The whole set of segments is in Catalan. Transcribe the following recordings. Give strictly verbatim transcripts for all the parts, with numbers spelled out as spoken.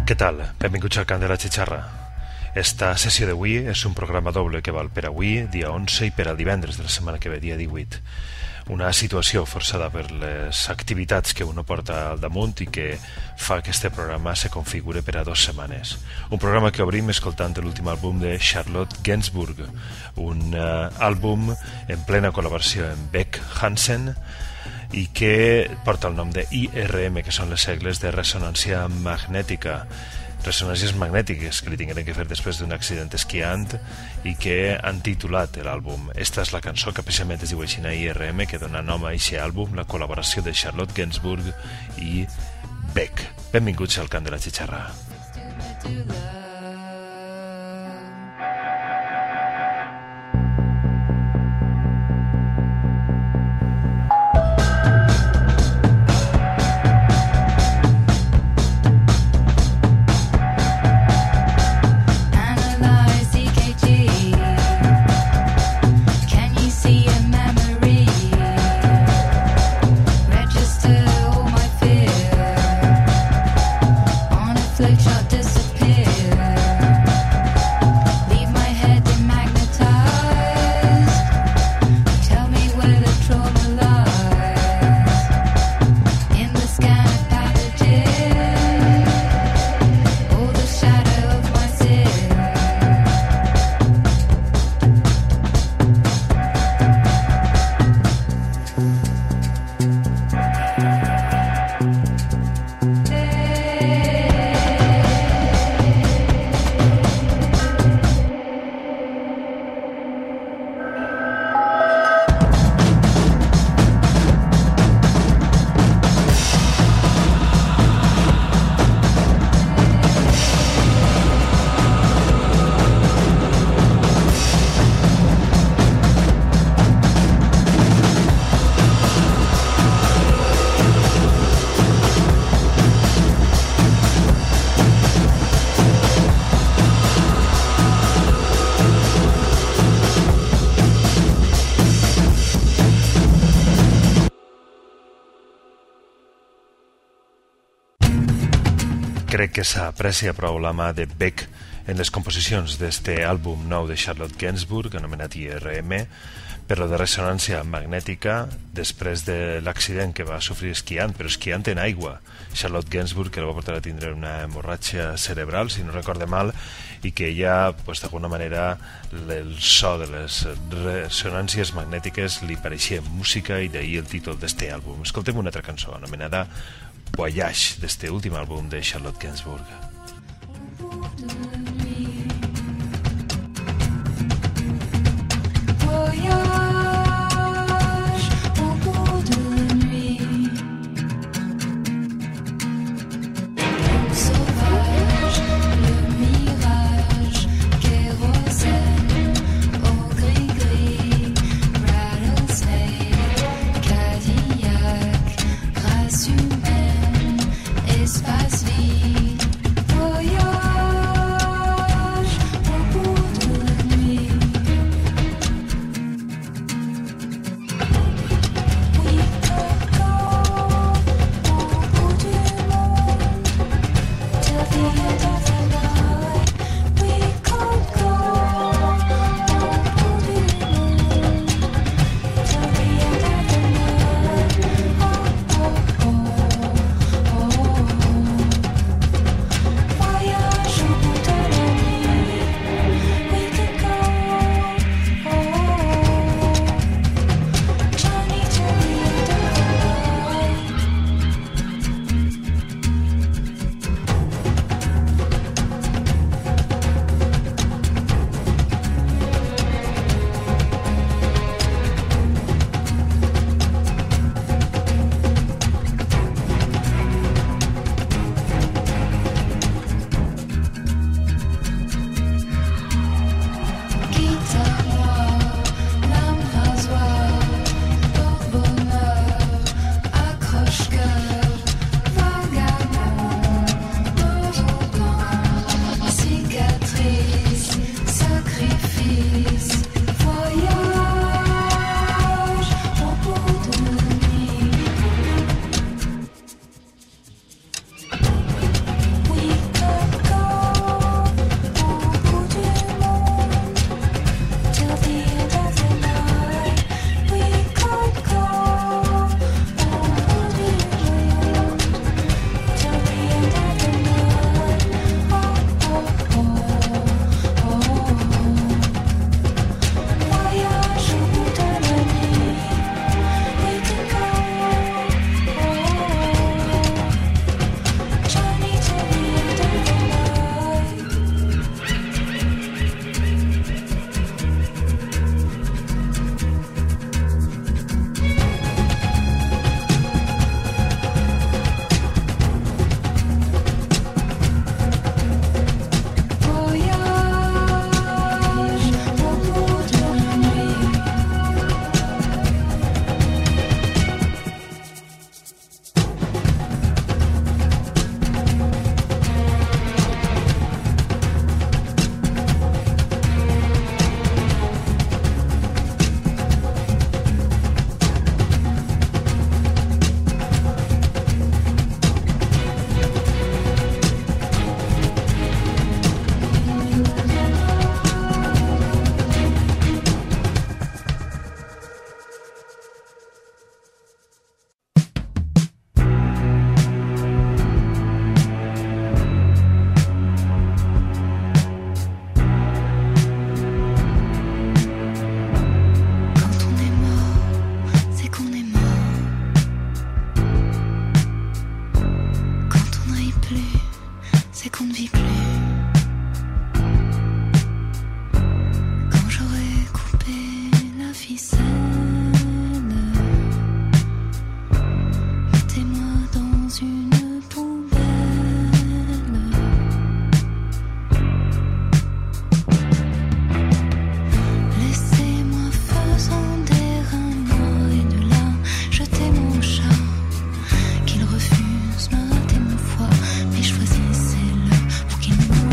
Què tal? Benvinguts al Cant de la Xixarra. Esta sessió d'avui és un programa doble que val per avui, dia onze, i per al divendres de la setmana que ve, dia divuit. Una situació forçada per les activitats que uno porta al damunt i que fa que este programa se configure per a dues setmanes. Un programa que obrim escoltant l'últim àlbum de Charlotte Gainsbourg, un uh, àlbum en plena col·laboració amb Beck Hansen i que porta el nom de I R M, que són les segles de ressonància magnètica. Ressonàncies magnètiques que li tingueren que fer després d'un accident esquiant i que han titulat l'àlbum. Esta és la cançó que precisament es diu així, I R M, que dona nom a aquest àlbum, la col·laboració de Charlotte Gainsbourg i Beck. Benvinguts al Cant de la Xixarra. Crec que s'aprecia prou la mà de Beck en les composicions d'este àlbum nou de Charlotte Gainsbourg, anomenat I R M, per lo de ressonància magnètica després de l'accident que va sofrir esquiant, però esquiant en aigua. Charlotte Gainsbourg, que el va portar a tindre una hemorràgia cerebral, si no recorde mal, i que ja, pues, d'alguna manera, el so de les ressonàncies magnètiques li pareixia música, i d'ahir el títol d'este àlbum. Escoltem una altra cançó, anomenada Voyage, d'este últim àlbum de Charlotte Gainsbourg. Espace vide. plus, c'est qu'on ne vit plus. Quand j'aurais coupé la ficelle, mettez-moi dans une poubelle. Laissez-moi faisant des reins morts et de là jeter mon chat, qu'il refuse ma foie, mais choisissez-le pour qu'il me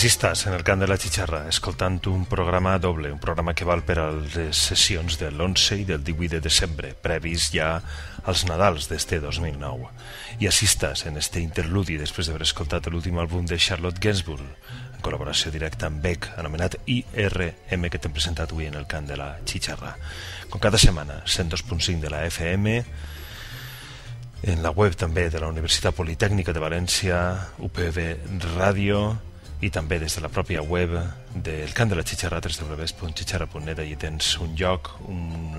Així estàs, en el cant de la xixarra, escoltant un programa doble, un programa que val per a les sessions de l'onze i del divuit de desembre, previs ja als Nadals d'este dos mil nou. I així estàs, en este interludi, després d'haver escoltat l'últim àlbum de Charlotte Gainsbourg, en col·laboració directa amb Beck, anomenat I R M, que t'hem presentat avui en el cant de la xixarra. Com cada setmana, cent dos punt cinc de la F M, en la web també de la Universitat Politècnica de València, U P B Ràdio, i també des de la pròpia web del cant de la xixarra, w w w punt xixarra punt net. Allí tens un lloc, un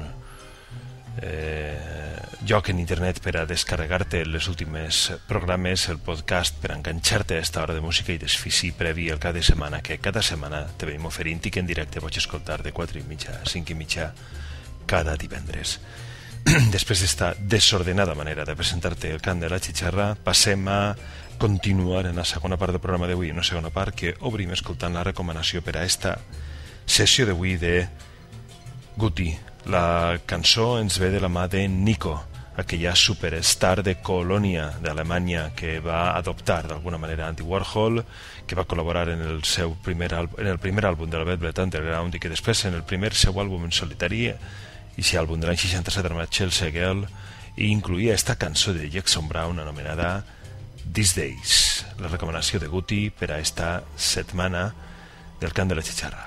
eh, lloc en internet per a descarregar-te les últimes programes, el podcast per a enganxar-te a esta hora de música i desfici previ al cap de setmana, que cada setmana te venim oferint i que en directe pots escoltar de quatre i mitja a cinc i mitja cada divendres. Després d'esta desordenada manera de presentar-te el cant de la xixarra, passem a continuar en la segona part del programa d'avui, una segona part que obrim escoltant la recomanació per a esta sessió d'avui de Guti. La cançó ens ve de la mà de Nico, aquella superstar de Colònia d'Alemanya que va adoptar d'alguna manera Andy Warhol, que va col·laborar en el seu primer àlbum, en el primer àlbum de la Velvet Underground i que després en el primer seu àlbum en solitari, i si àlbum de l'any seixanta-set anomenat Chelsea Girl, i incluïa esta cançó de Jackson Brown anomenada These Days, la recomanació de Guti per a esta setmana del cant de la xixarra.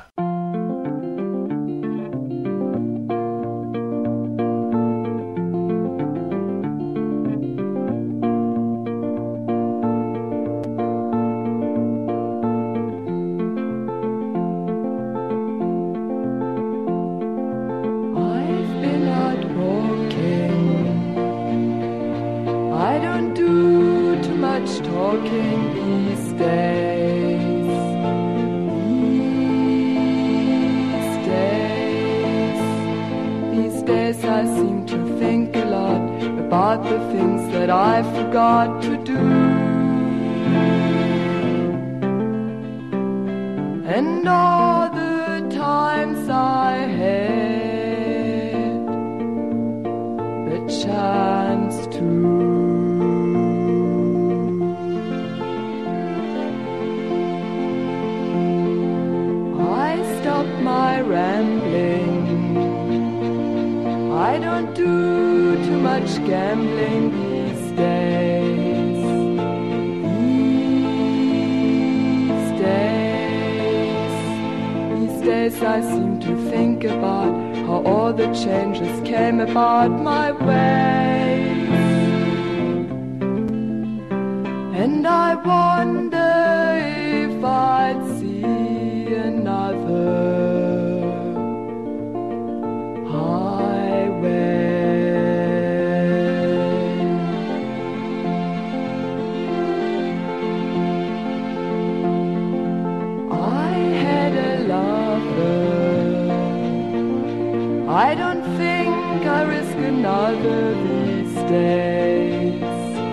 I don't think I risk another these days.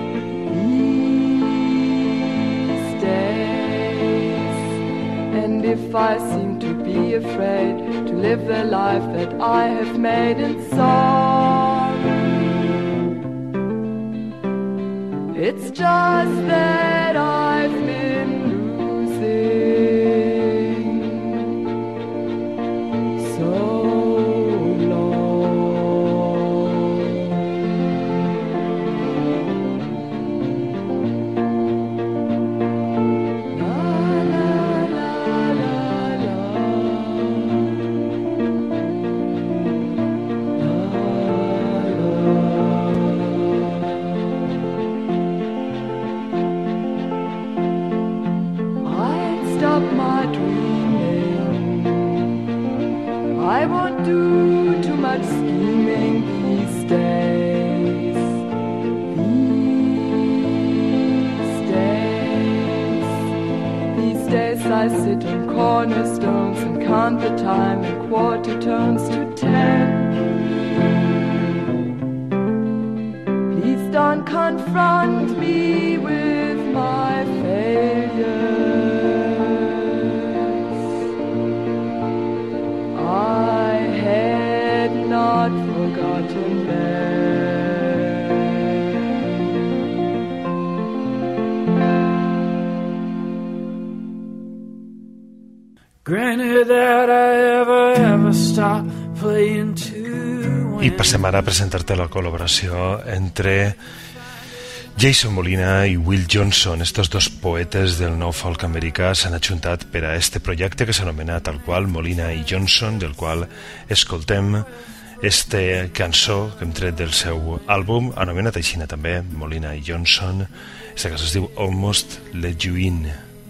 These days. And if I seem to be afraid to live the life that I have made in song, it's just that I've been losing so. I sit on cornerstones and count the time in quarter tones to ten. Please don't confront me with my failures. I had not forgotten them. I passem ara a presentar-te la col·laboració entre Jason Molina i Will Johnson. Estos dos poetes del nou folk americà s'han ajuntat per a este projecte que s'anomena tal qual Molina i Johnson, del qual escoltem este cançó que hem tret del seu àlbum, anomenat així també, Molina i Johnson. Aquesta cançó es diu Almost Let You In.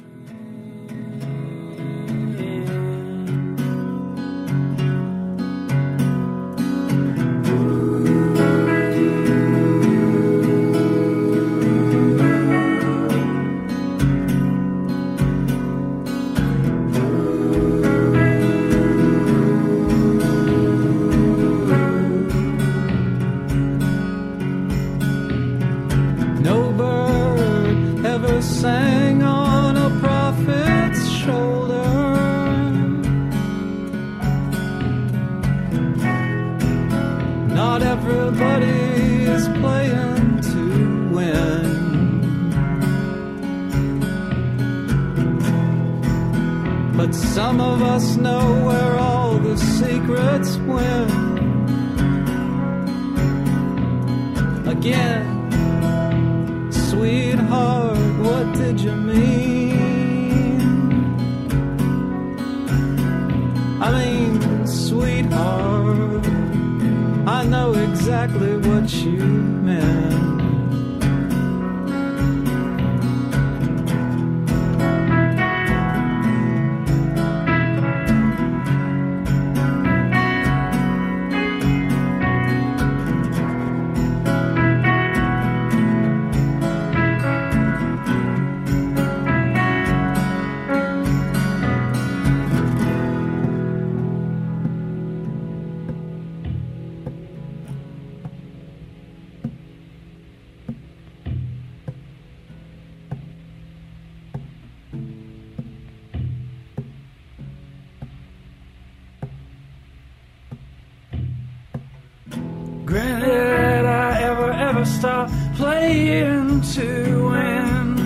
Granted, I ever, ever stop playing to win,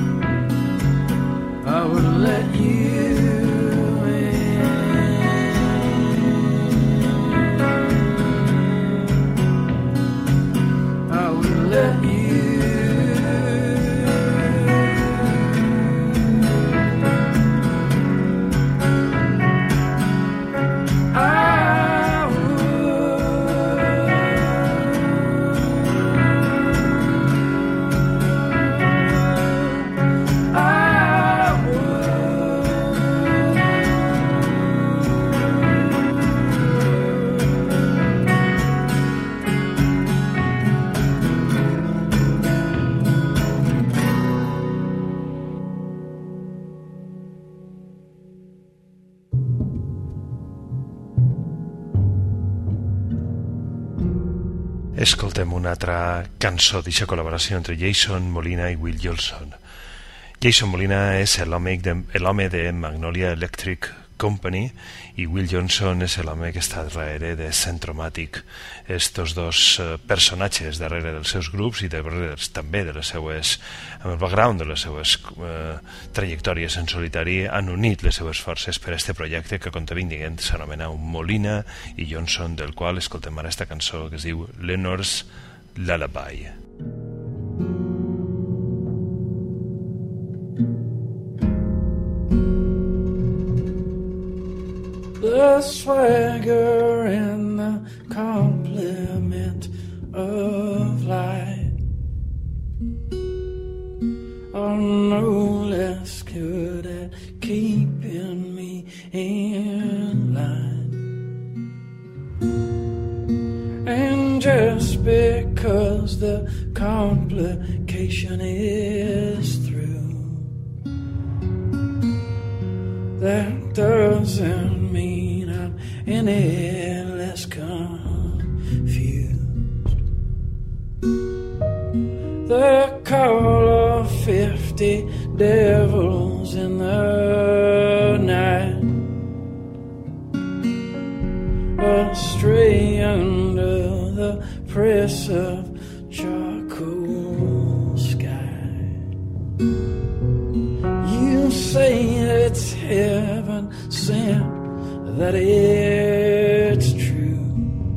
I would let you in. I would let you Escoltem una altra cançó d'aquesta col·laboració entre Jason Molina i Will Johnson. Jason Molina és l'home de, l'home de Magnolia Electric Company i Will Johnson és l'home que està darrere de Centromatic. Estos dos eh, personatges darrere dels seus grups i darrere també de les seues, amb el background de les seues eh, trajectòries en solitari han unit les seues forces per a este projecte que, com t'havia dit, s'anomena Molina i Johnson, del qual escoltem ara esta cançó que es diu Lenor's Lullaby. The swagger and the compliment of light are no less good at keeping me in line. And just because the complication is through, that doesn't mean I'm any less confused. The call of fifty devils in the night, astray under the press of charcoal sky. You say it's heaven sent, that it's true.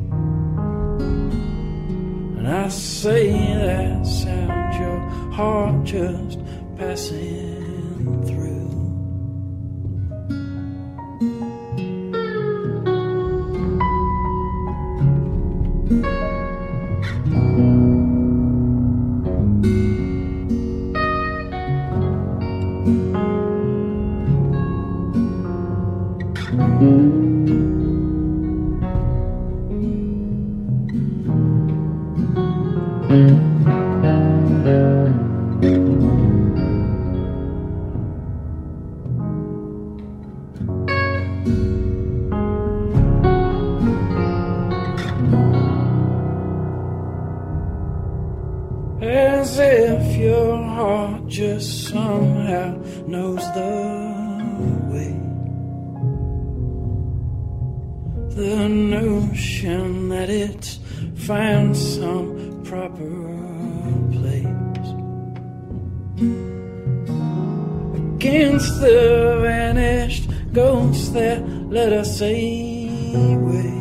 I say that sound your heart just passing through. As if your heart just somehow knows the way. The notion that it's found some proper place against the vanished ghosts that let us away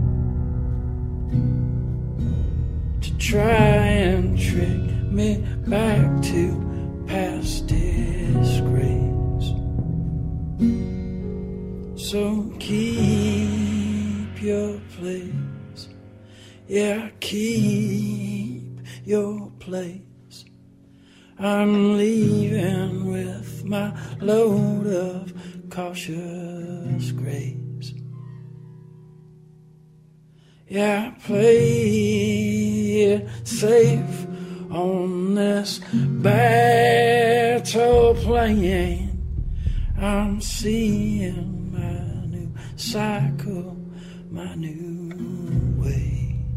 to try and trick me back to past disgrace. So keep your place, yeah, keep your place. I'm leaving with my load of cautious grace. Yeah, play it safe on this battle plane. I'm seeing my new cycle, my new way.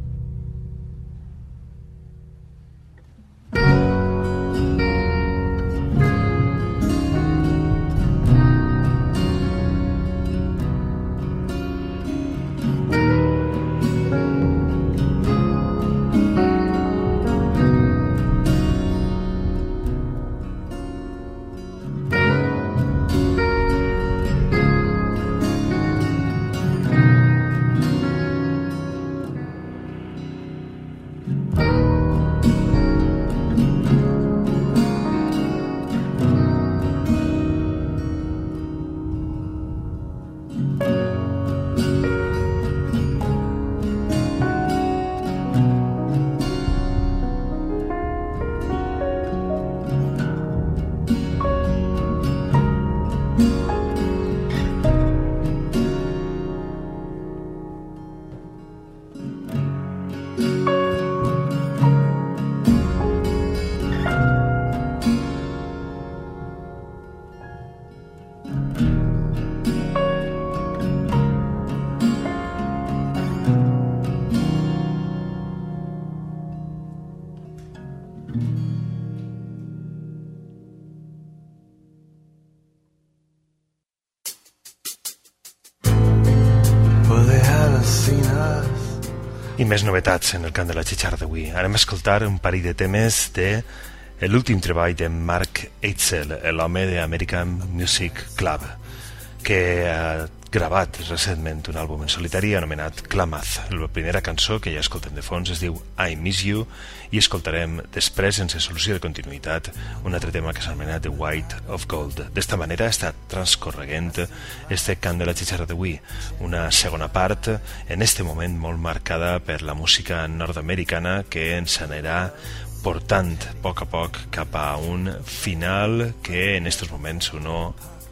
I més novetats en el camp de la xixarra d'avui. Anem a escoltar un parell de temes de l'últim treball de Mark Eitzel, l'home d'American Music Club, que ha gravat recentment un àlbum en solitari anomenat Klamath. La primera cançó que ja escoltem de fons es diu I Miss You, i escoltarem després, sense solució de continuïtat, un altre tema que s'anomena The White of Gold. D'esta manera està transcorreguent este cant de la xixarra d'avui, una segona part en este moment molt marcada per la música nord-americana que ens anirà portant a poc a poc cap a un final que en estos moments uno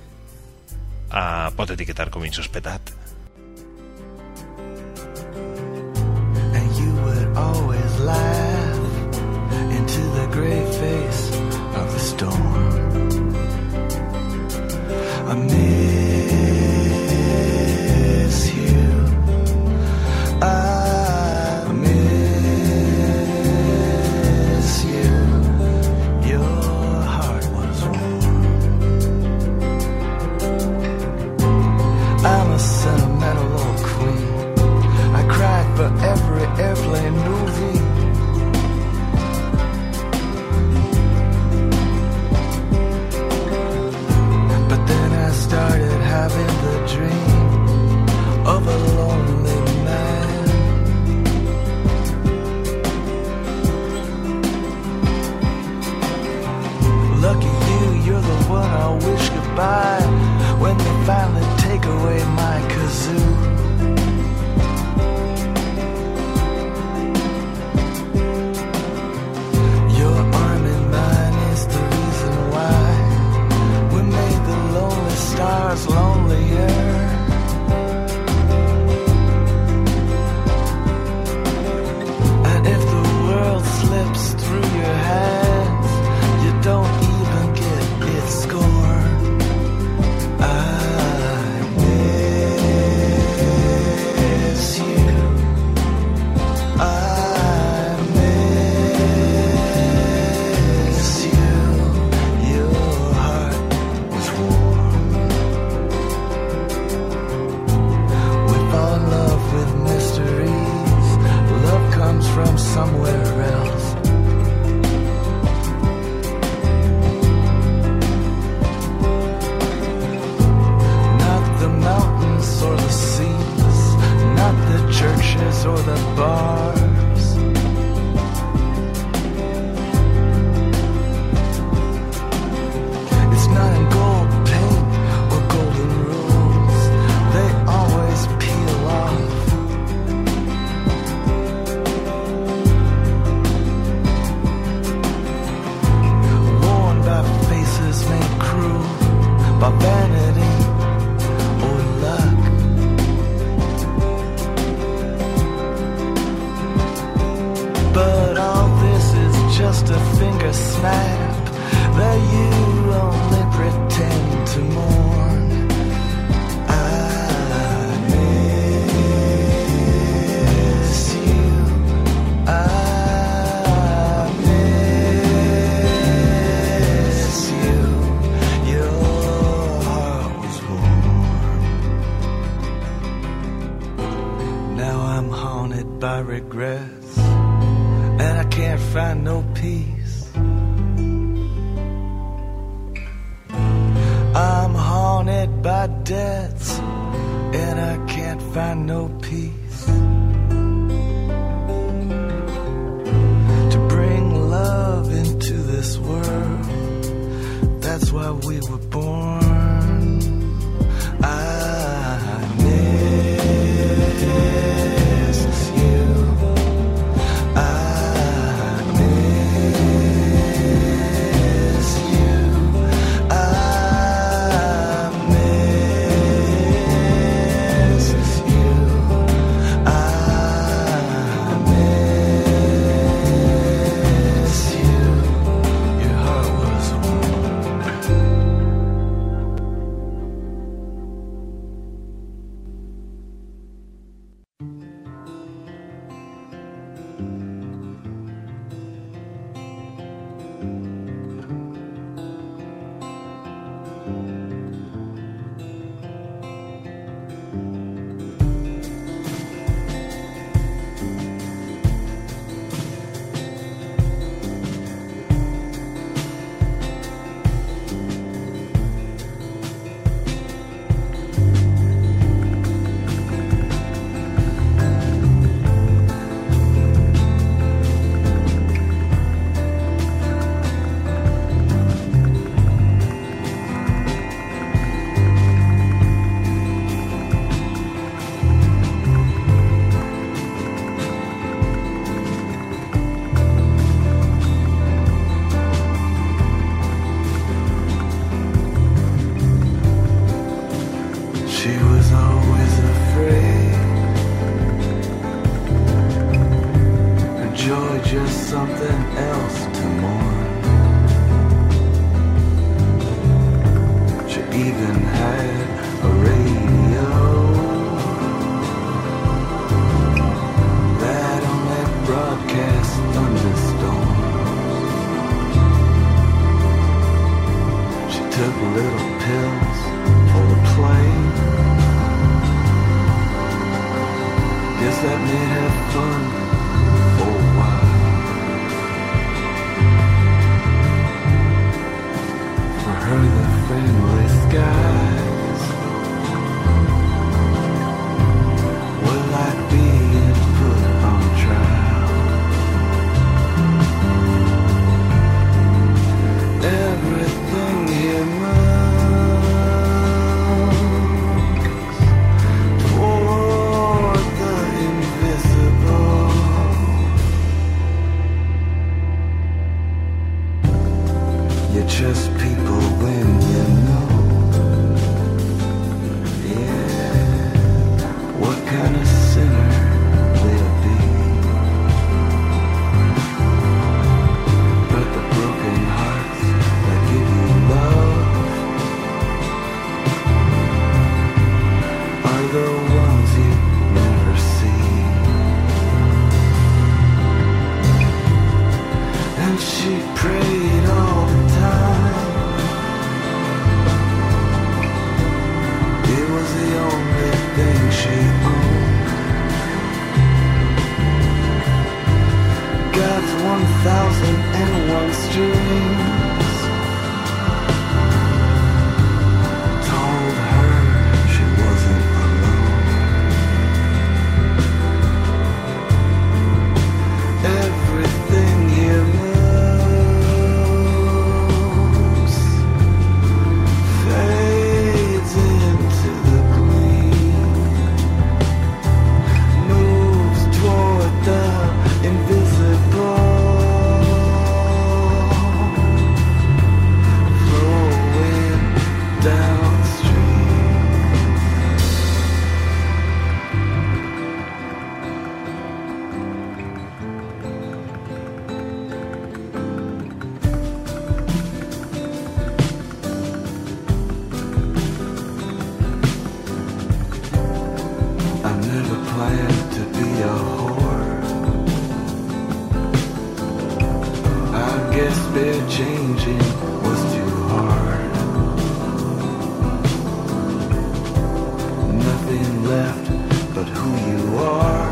uh, pot etiquetar com insospetat. And you would always laugh into the gray face of the storm. I miss you. I miss you. Your heart was warm. I'm a sentimental old queen. I cried for every airplane movie. But then I started from somewhere else. Not the mountains or the seas, not the churches or the bars. It's not in gold paint or golden rules, they always peel off. Worn by faces made cruel by vanity or luck. But all this is just a finger snap that you only pretend to mourn. I miss you. I miss you. Your heart was warm. Now I'm haunted by regrets, and I can't find no peace. I'm haunted by debts, and I can't find no peace. To bring love into this world, that's why we were born. I miss you. I miss you. I miss you. I miss you. Your heart was warm. She was always afraid. Her joy just something else to mourn. She even had a radio that only broadcast thunderstorms. She took little pills for the plane. Guess that made her fun for a while. For her, the family skies were like being put on trial. Everything here moves toward the invisible. You're just people when you know thousand and one strings. Told her she wasn't alone. Everything here moves, fades into the gleam, moves toward the invisible, flowing downstream. I never planned to be a whore. I guess bed changing was too hard. Nothing left but who you are,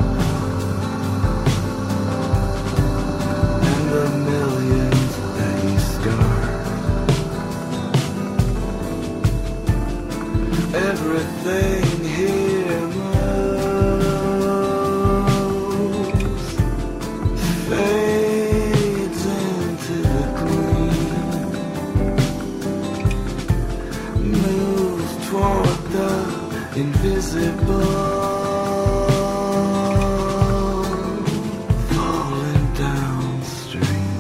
and the millions that you scarred. Everything here moves, fades into the green, moves toward the invisible, falling downstream.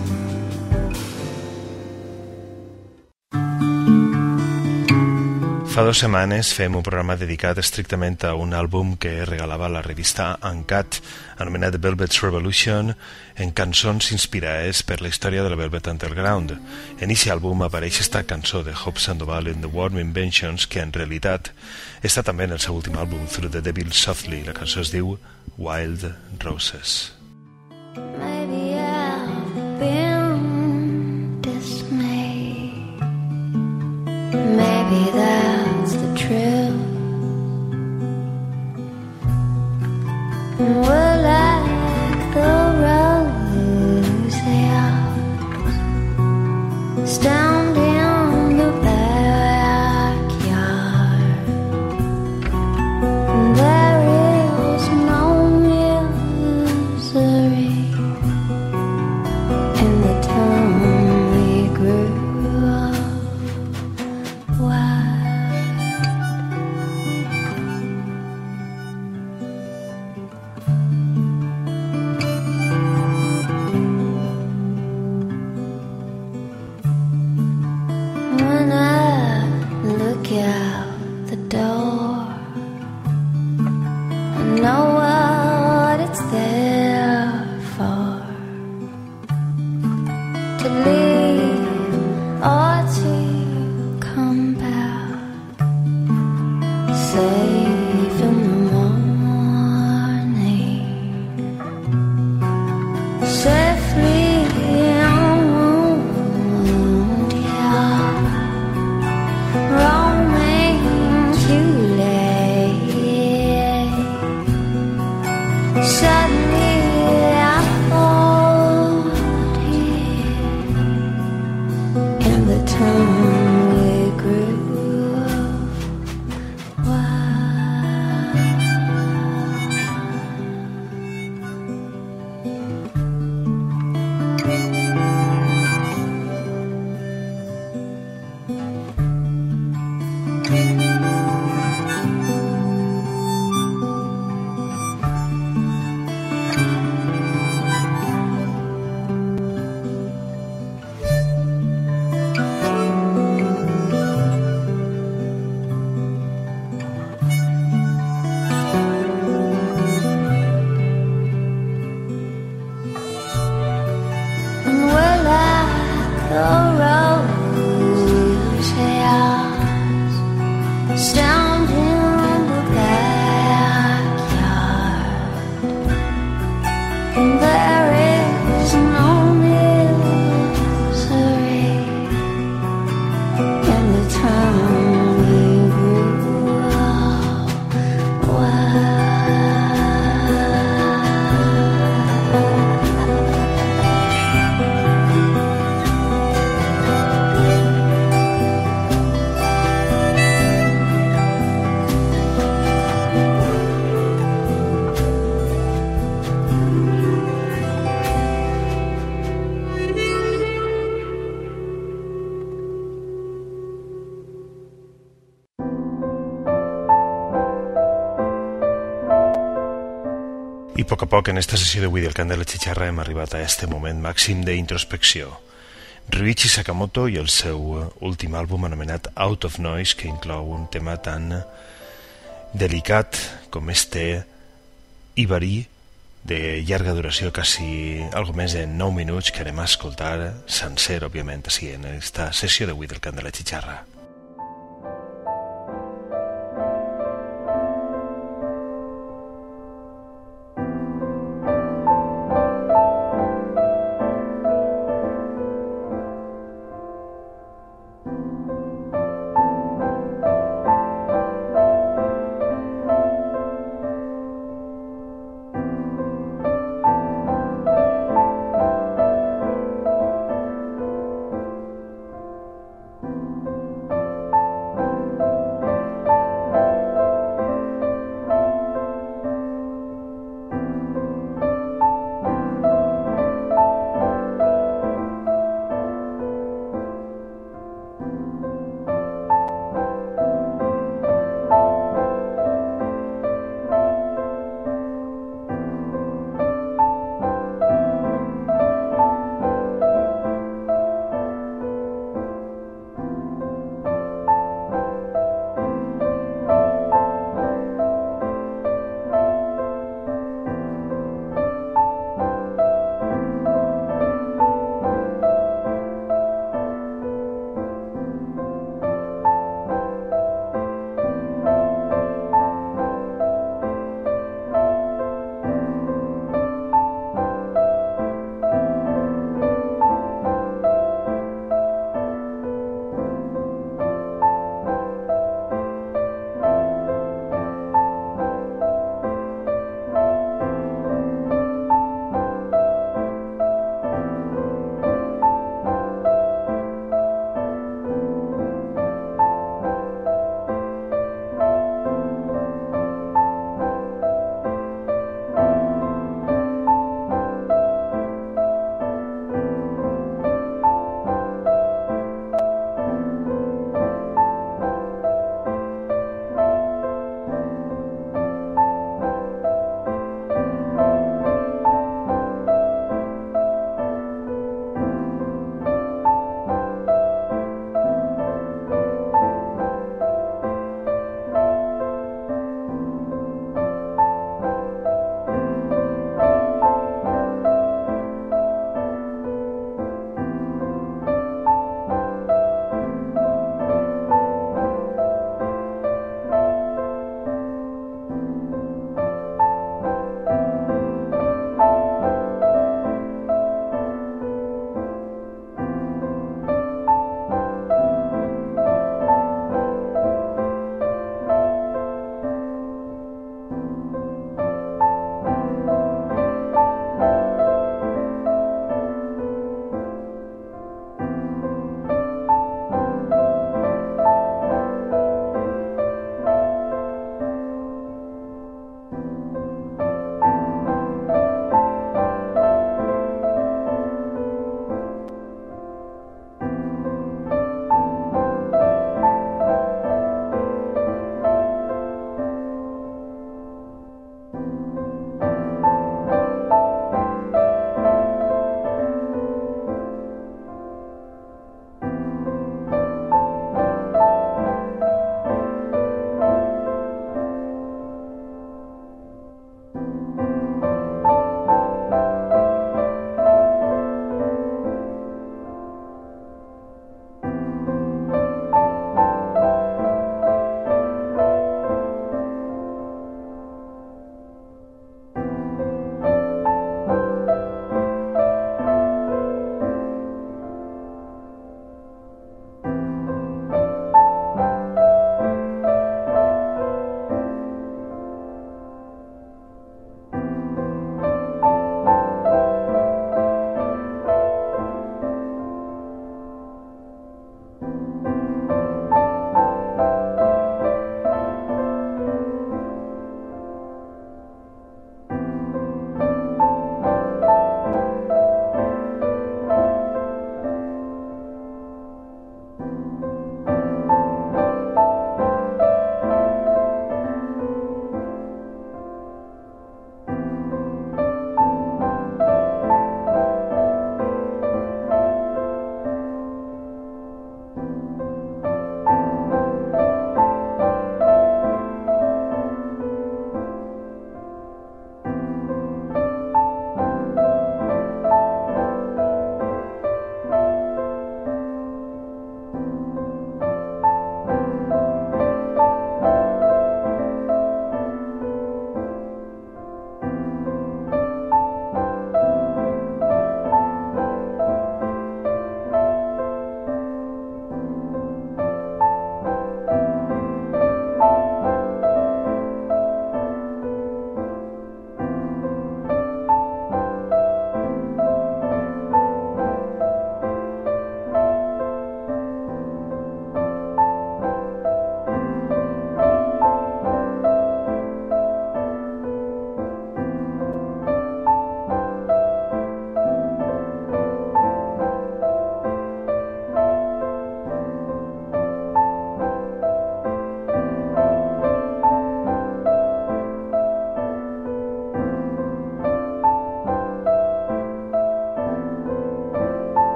Fa dues setmanes fem un programa dedicat estrictament a un àlbum que regalava la revista Uncut, anomenat Velvet's Revolution, en cançons inspirades per la història de la Velvet Underground. En aquest àlbum apareix esta cançó de Hope Sandoval and the Warm Inventions, que en realitat està també en el seu últim àlbum, Through the Devil Softly. La cançó es diu Wild Roses. Maybe I've been dismayed. Maybe that's the truth. We're like the roses stand in the backyard. There is no misery in the town we grew up wild. When I look out the door, I know what it's there for, to leave or to come back safe in the morning, safely unwound, yeah, roaming too late. Suddenly I fall here in the town we grew up wild. a poc a poc en esta sessió d'avui del Cant de la Xixarra hem arribat a este moment màxim d'introspecció. Ryuichi Sakamoto i el seu últim àlbum anomenat Out of Noise, que inclou un tema tan delicat com este Ibari de llarga duració, quasi algo més de nou minuts, que anem a escoltar sencer, òbviament, així en esta sessió d'avui del Cant de la Xixarra. Thank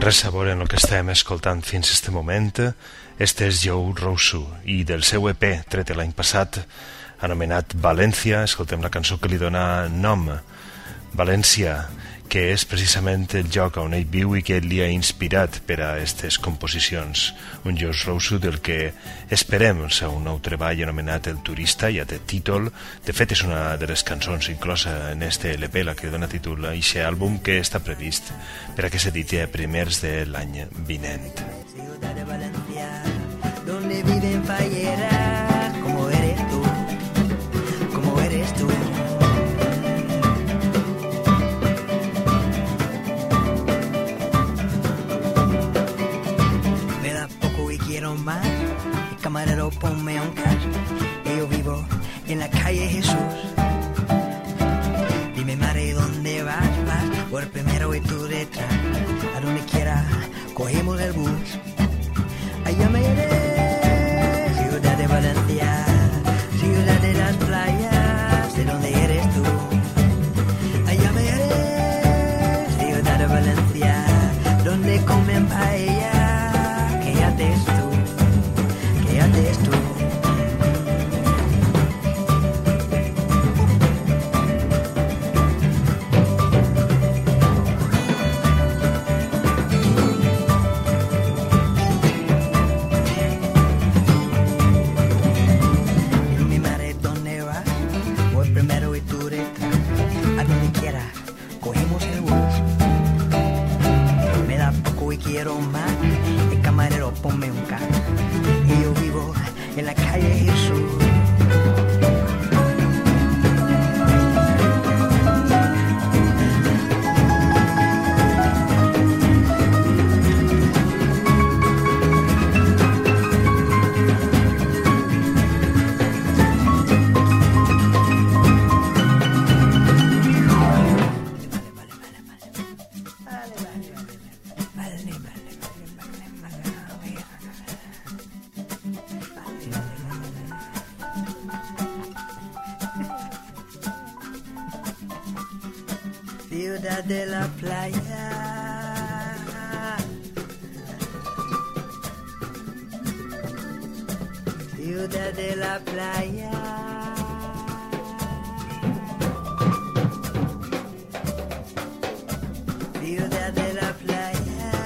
res sabor en el que estem escoltant fins este moment. Este és Joe Rousu i del seu E P tret l'any passat anomenat València escoltem la cançó que li dona nom, València, que és precisament el lloc on ell viu i que li ha inspirat per a aquestes composicions. Un Joe Rousu del que esperem el seu nou treball anomenat El Turista, ja té títol. De fet, és una de les cançons inclosa en este L P, la que dona títol a aquest àlbum, que està previst per a que s'editi a primers de l'any vinent. Ciudad de Valencia, donde viven falleras, como eres tú, como eres tú. Más, el camarero ponme un cash, que yo vivo en la calle Jesús. Dime madre, ¿dónde vas? Vas por primero y tú detrás, a donde quiera cogemos el bus. Allá me iré, ciudad de Valencia, ciudad de las playas, ¿de dónde eres tú? Allá me iré, ciudad de Valencia, donde comen paella, que ya te estoy. Eres tú. Mi madre, ¿dónde vas? Voy primero y tú detrás. A donde quiera, cogemos el bus. Me da poco y quiero más. El camarero, ponme un carro. Y yo vivo en la calle Jesús. Ciudad de la playa, ciudad de la playa, ciudad de la playa.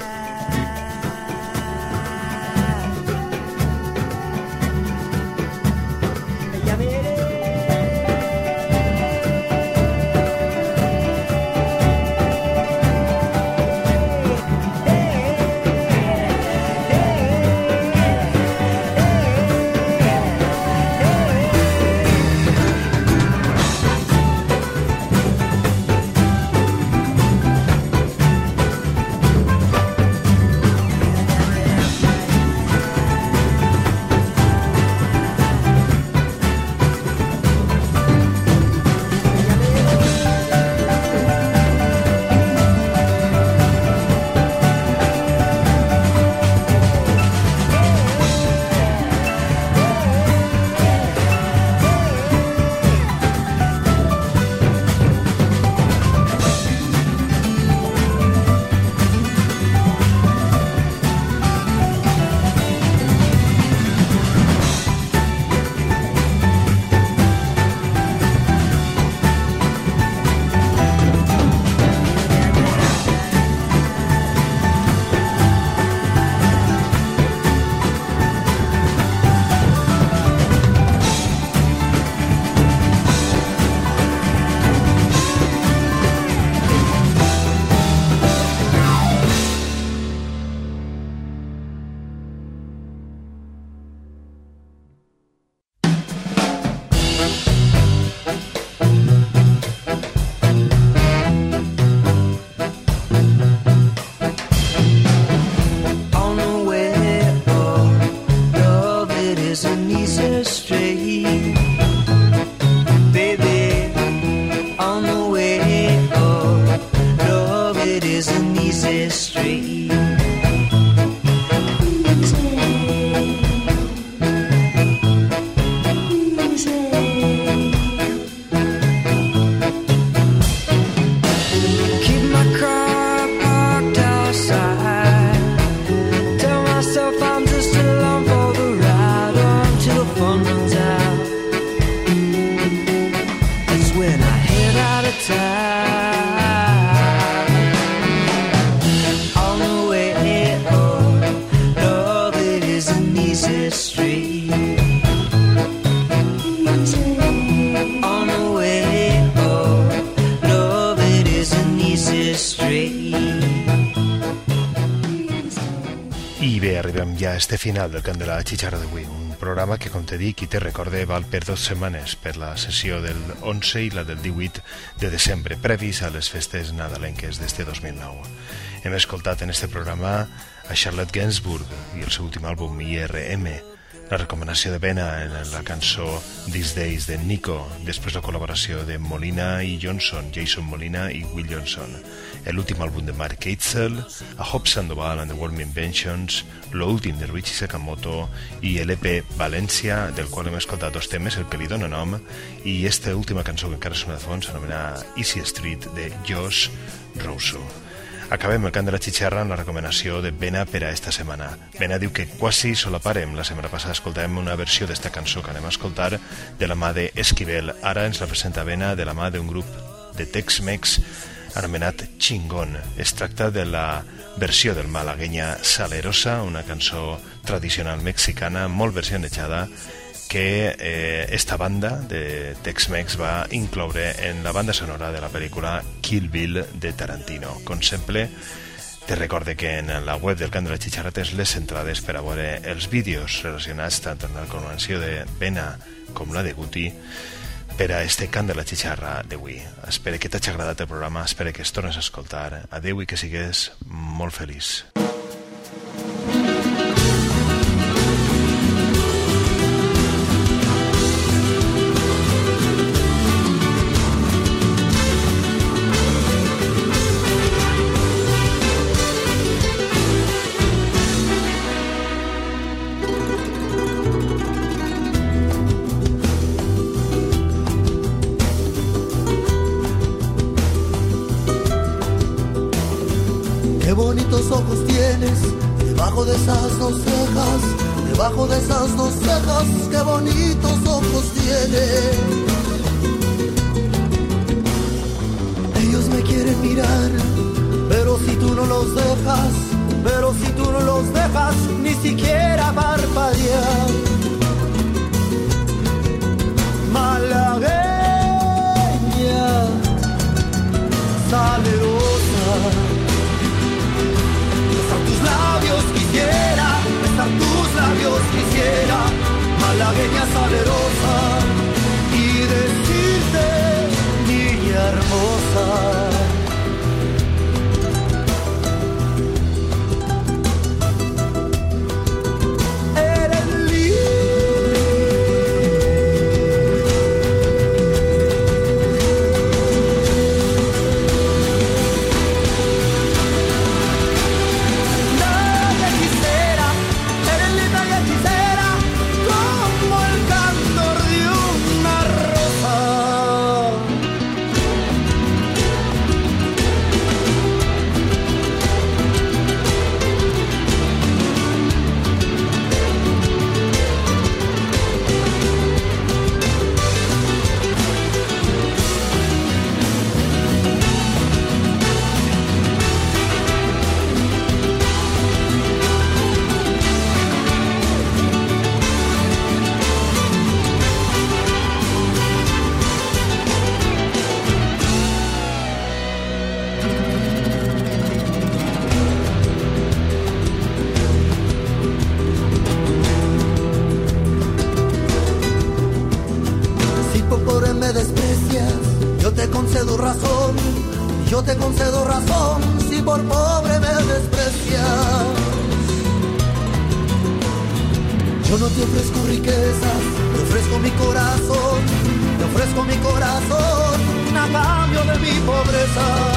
Ya veré. Keep my car parked outside. I bé, arribem ja a este final del Cant de la Xicharra d'avui, un programa que, com te dic, i te recorde, val per dues setmanes, per la sessió del onze i la del divuit de desembre, previs a les festes nadalenques d'este dos mil nou. Hem escoltat en este programa a Charlotte Gainsbourg i el seu últim àlbum I R M, la recomanació de Bena en la cançó These Days de Nico, després la col·laboració de Molina i Johnson, Jason Molina i Will Johnson, l'últim àlbum de Mark Eitzel, a Hope Sandoval and the World Inventions, l'últim de Richie Sakamoto i l'E P València, del qual hem escoltat dos temes, el que li dona nom, i esta última cançó que encara sona de fons s'anomena Easy Street de Josh Rosso. Acabem el Cant de la Xicharra amb la recomanació de Bena per a esta setmana. Bena diu que quasi solaparem. La setmana passada escoltàvem una versió d'esta cançó que anem a escoltar de la mà d'Esquivel. Ara ens la presenta Bena de la mà d'un grup de Tex-Mex anomenat Chingon. Es tracta de la versió del malaguenya Salerosa, una cançó tradicional mexicana molt versionejada que eh, esta banda de Tex-Mex va incloure en la banda sonora de la pel·lícula Kill Bill de Tarantino. Com sempre, te recorde que en la web del Cant de la Xicharra tens les entrades per a veure els vídeos relacionats tant amb la recomanació de Bena com la de Guti per a este Cant de la Xicharra d'avui. Espero que t'hagi agradat el programa, espero que es tornes a escoltar. Adeu i que sigues molt feliç. Qué bonitos ojos tienes, debajo de esas dos cejas, debajo de esas dos cejas, qué bonitos ojos tienes. Ellos me quieren mirar, pero si tú no los dejas, pero si tú no los dejas, ni siquiera parpadear. Malagueña, salerosa, tus labios quisiera, besar tus labios quisiera, malagueña salerosa, y decirte, niña hermosa. Concedo razón, yo te concedo razón, si por pobre me desprecias. Yo no te ofrezco riquezas, te ofrezco mi corazón, te ofrezco mi corazón, a cambio de mi pobreza.